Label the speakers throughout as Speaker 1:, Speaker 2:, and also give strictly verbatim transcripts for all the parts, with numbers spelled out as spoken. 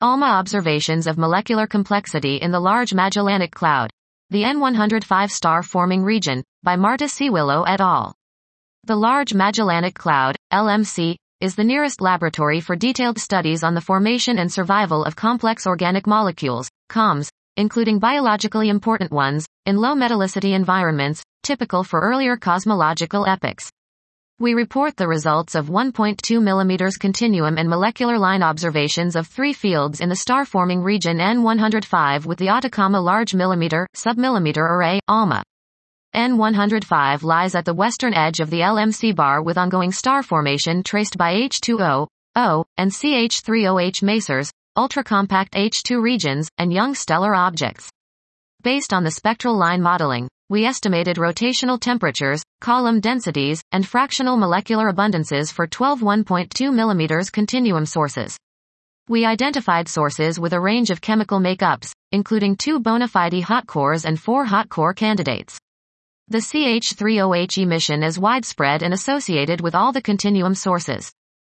Speaker 1: ALMA Observations of Molecular Complexity in the Large Magellanic Cloud. The N one hundred five Star Forming Region, by Marta Ciruelo et al. The Large Magellanic Cloud, L M C, is the nearest laboratory for detailed studies on the formation and survival of complex organic molecules, C O Ms, including biologically important ones, in low metallicity environments, typical for earlier cosmological epochs. We report the results of one point two millimeter continuum and molecular line observations of three fields in the star-forming region N one hundred five with the Atacama Large Millimeter, Submillimeter Array, ALMA. N one hundred five lies at the western edge of the L M C bar with ongoing star formation traced by H two O, O, and C H three O H masers, ultracompact H two regions, and young stellar objects. Based on the spectral line modeling, we estimated rotational temperatures, column densities, and fractional molecular abundances for twelve one point two millimeter continuum sources. We identified sources with a range of chemical makeups, including two bona fide hot cores and four hot core candidates. The C H three O H emission is widespread and associated with all the continuum sources.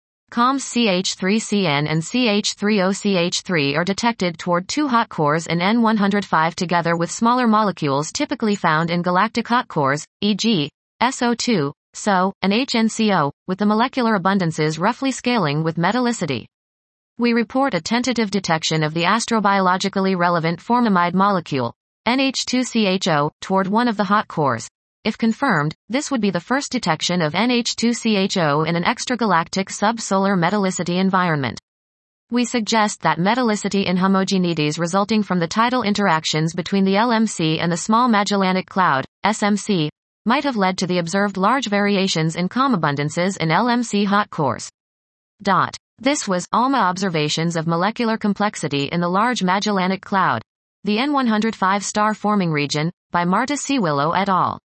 Speaker 1: C O Ms C H three C N and C H three O C H three are detected toward two hot cores in N one hundred five together with smaller molecules typically found in galactic hot cores, for example, S O two, S O, and H N C O, with the molecular abundances roughly scaling with metallicity. We report a tentative detection of the astrobiologically relevant formamide molecule, N H two C H O, toward one of the hot cores. If confirmed, this would be the first detection of N H two C H O in an extragalactic subsolar metallicity environment. We suggest that metallicity inhomogeneities resulting from the tidal interactions between the L M C and the Small Magellanic Cloud, S M C, might have led to the observed large variations in C O M abundances in L M C hot cores. Dot. This was ALMA Observations of Molecular Complexity in the Large Magellanic Cloud. The N one hundred five Star Forming Region, by Marta Ciruelo et al.